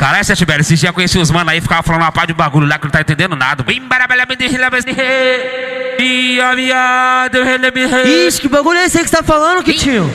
Caralho, Sete Velho, esses dias eu conheci os mano aí, ficava falando uma pá de bagulho lá que não tá entendendo nada. Ixi, que bagulho é esse aí que você tá falando, Kitinho?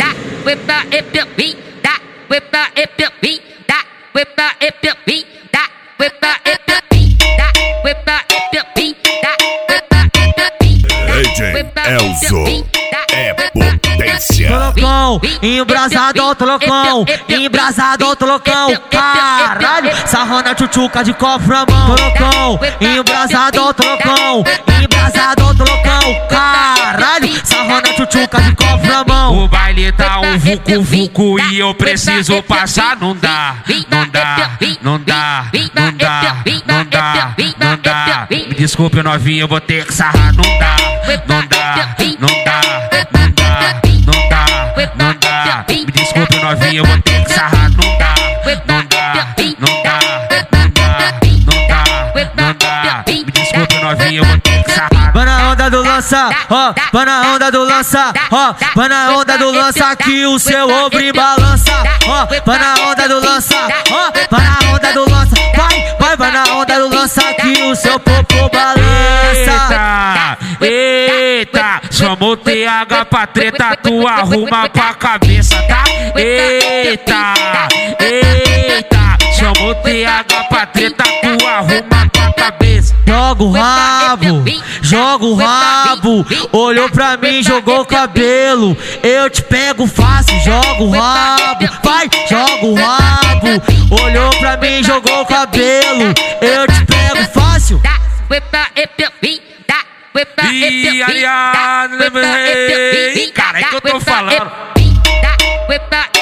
DJ Elzo é potência. Trocão, embrasado, trocão, embrasado, trocão. Caralho, sarrando a tchutchuca de copo na mão. Trocão, embrasado, trocão, embrasado, trocão. Caralho, sarrando a tchutchuca de copo na mão. O baile tá um vucu-vucu e eu preciso passar. Não dá, não dá, não dá, não dá, não dá, não dá. Me desculpe, novinho, eu vou ter que sarrar. Não dá, não dá, não dá, não dá, não dá, não dá. Me desculpe, novinho, eu vou ter que sarrar. Não dá, não dá, não dá, não dá, não dá, não dá. Me desculpe, novinho, eu vou ter que sarrar. Vai na onda do lança, ó, vai na onda do lança, ó, vai na onda do lança que o seu ombro balança, ó, vai na onda do lança, ó, vai na onda do lança, vai na onda do lança que o seu popô balança. Eita, chamou o TH pra treta, tu arruma pra cabeça, tá? Eita, eita, chamou o TH pra treta, tu arruma pra cabeça. Joga o rabo, olhou pra mim, jogou o cabelo. Eu te pego fácil, joga o rabo, vai, joga o rabo. Olhou pra mim, jogou o cabelo. Eu te pego fácil. E aliás, cara, é que eu tô falando.